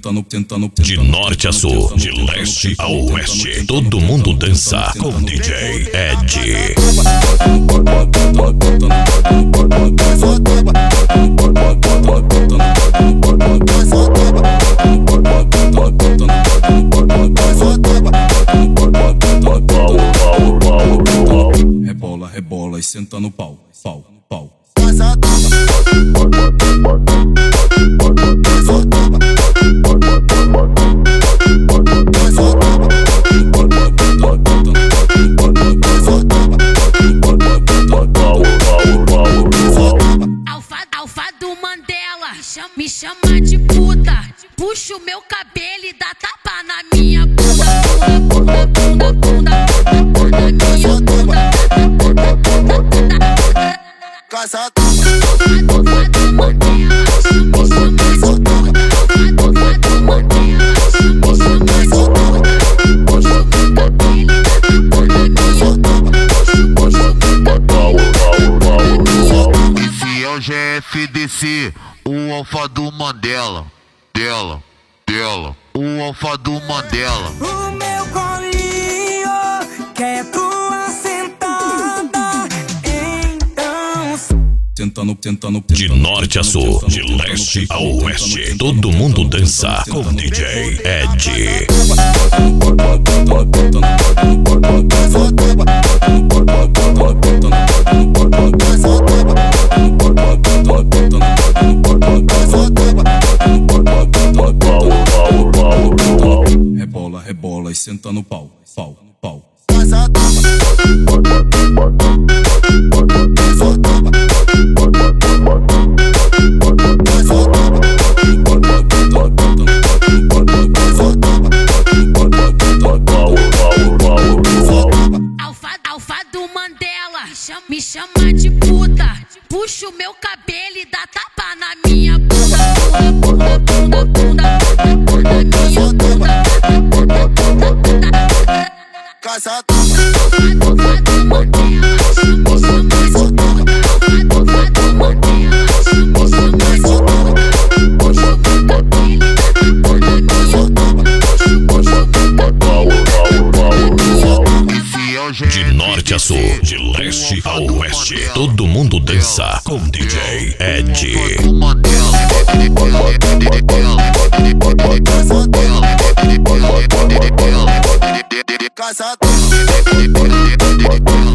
De norte a sul, de leste a oeste, todo mundo dança com DJ Ed. Rebola, rebola e senta no pau, pau, pau. Alfa do Mandela, me chama de puta. Puxa o meu cabelo e dá tapa na minha bunda. Bunda, bunda, bunda, bunda, na minha bunda. Alfa do Mandela, me chama de puta. Alfa do Mandela, me chama de puta. Puxa o meu cabelo e dá tapa na minha bunda. Puxa o meu cabelo e dá tapa na minha bunda. Esse é o GFDC, o Alfa do Mandela. Dela. O Alfa do Mandela. O meu colinho quer tua sentada. Então Tentando. De norte a sul, de leste a oeste, todo mundo dança com DJ Ed. Rebola, rebola e senta no pau, pau, pau. Alfa do Mandela, me chama de puta. Puxa o meu cabelo e dá tapa na minha bunda. Bunda, bunda, bunda, bunda, na minha bunda. Alfa do Mandela, me chama de puta. Alfa do Mandela, me chama de puta. Puxa o meu cabelo e dá tapa na minha bunda. Puxa o meu cabelo e dá tapa na minha bunda. De norte a sul, de leste a oeste, todo mundo dança com DJ Ed. Casa